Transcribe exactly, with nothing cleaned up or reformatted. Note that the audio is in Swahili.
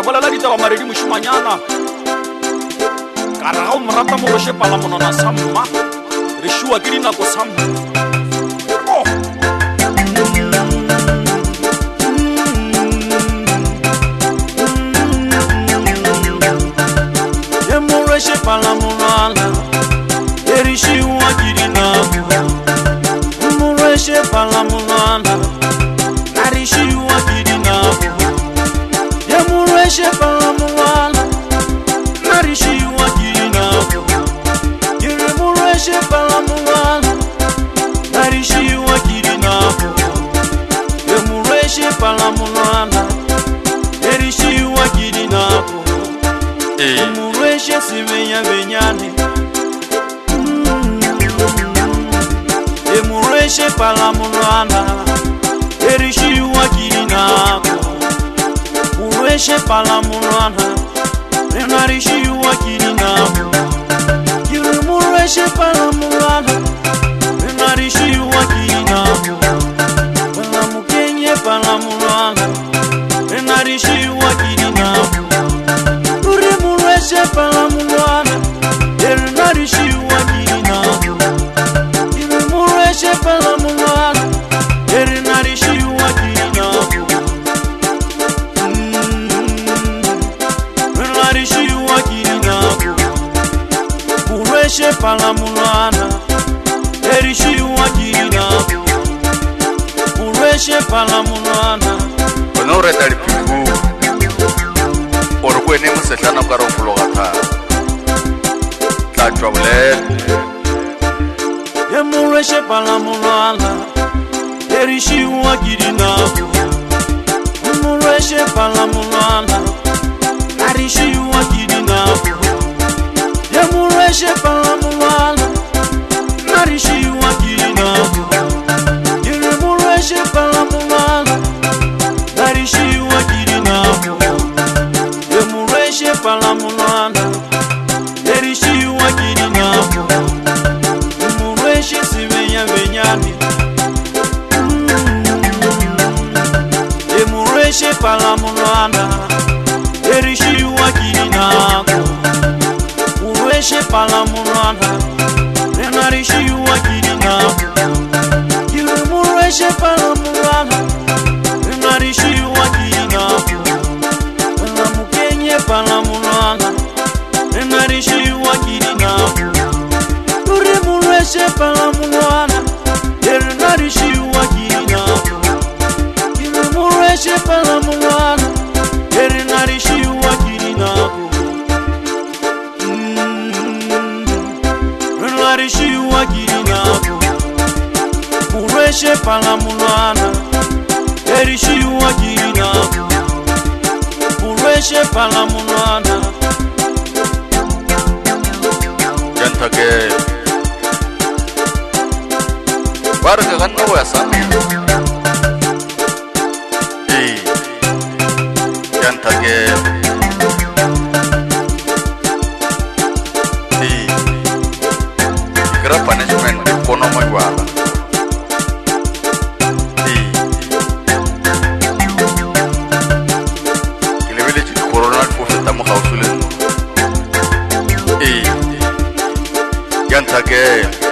bolela ditaba maredi mošimanyana ka ra ga o morata mo roše palamonana sa mma re šiwa ke dinako sa mma ye mo roše palamonana e re šiwa ke dinako mo roše palamonana a re šiwa ke dinako ye mo roše palamonana a re šiwa ke dinako ke re mo roše palamonana a re šiwa ke dinako ye mo roše palamonana e re šiwa ke dinako e mo roše sebenya benyane e mo roše palamonana e re šiwa ke dinako mo roše palamonana e na re šiwa ke dinako ke re mo roše palamonana e na re šiwa ke dinako bala mo kenye palamonana e na re šiwa ke dinako re mo roše palamonana e na re šiwa ke dinako ke re mo roše palamonana e na re šiwa ke dinako Shiwa kirinako Ureshe palamulana Eri shiwa kirinako Ureshe palamulana Onore tari piku Orkwe ne musetlana karo fulogata Tachwa ule Ye mureshe palamulana Eri shiwa kirinako Ureshe palamulana Ari shiwa kirinako ye mo roše palamonana Ari shiwa kirinako ye mo roše palamonana Ari shiwa kirinako ye mo roše palamonana Ari shiwa kirinako ye mo roše sebenya benyane ye mo roše palamonana Eri shiwa kirinako Ureshe palamonana Ena re shiwa kirinako Kile mo reshe palamonana Ena re shiwa kirinako Ena mo kenye palamonana Ena re shiwa kirinako Ure mo reshe palamonana Ena re shiwa kirinako Kile mo reshe palamonana Eri nari shiwa kirinako Nari shiwa kirinako Ureshe palamonana Eri shiwa kirinako Ureshe palamonana Jantake Barga ganna wa sami Jantake di kira punishment ekonomi wala di kile village corona ko feta mo hausulen e Jantake